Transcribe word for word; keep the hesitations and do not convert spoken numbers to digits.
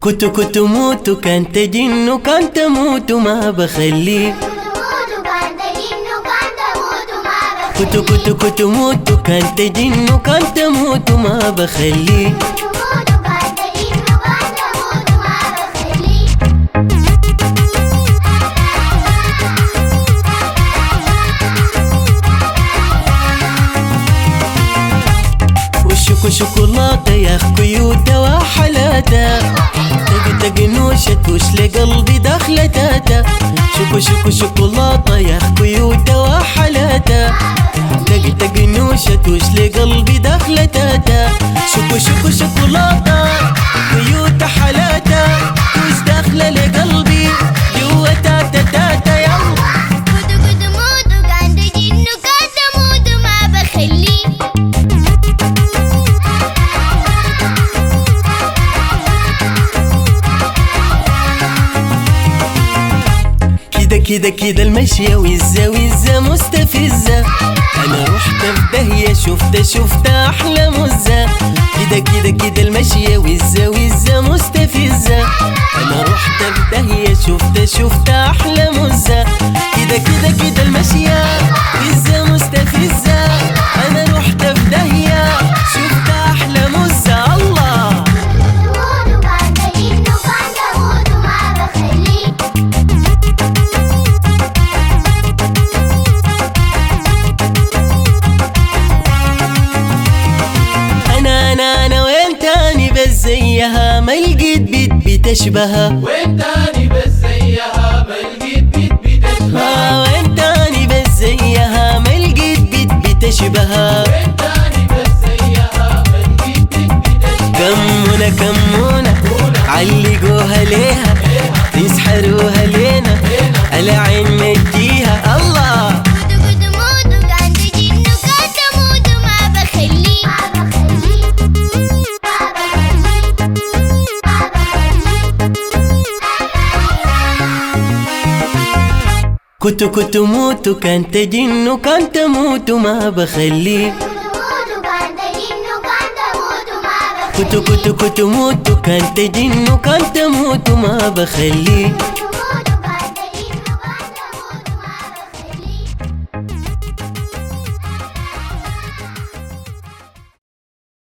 كنت كنت موت كان تجن وكان تموت ما بخليه. كنت كنت كنت موت كان تجن وكان تموت ما بخليه. شوكولاتة يا خيوتة وحلاتة تق تق نوشة وش لقلبي دخلتاتا. شوكو شوكو شوكولاتة يا خيوتة وحلاتة تق تق نوشة وش لقلبي دخلتاتا. شوكو شوكو شوكولاتة خيوتة حلاتة وش داخلة لقلبي جوا تاتا تاتا. يلا كده كده المشية وزة وزة مستفزة. أنا رحت في دهية شفت شفت أحلى مزة. كده كده كده المشية وزة وزة مستفزة. أنا رحت في دهية شفت شفت أحلى مزة. كده كده كده المشية وزة مستفزة. أنا رحت في دهية شفت أحلى مزة. الله زيها ما لقيت بيت بتشبهها. وين تاني بس زيها ما لقيت بيت بتشبهها. وين تاني بس زيها ما لقيت بيت بتشبهها. وين تاني بس زيها ما لقيت بيت بتشبهها. كمونة كمونة علقوها ليها تسحروها لينا العين مديها. الله كنت كنت موت كان تجن وكان تموت ما بخليه. كنت كنت كنت موت كان تجن وكان تموت ما بخليه.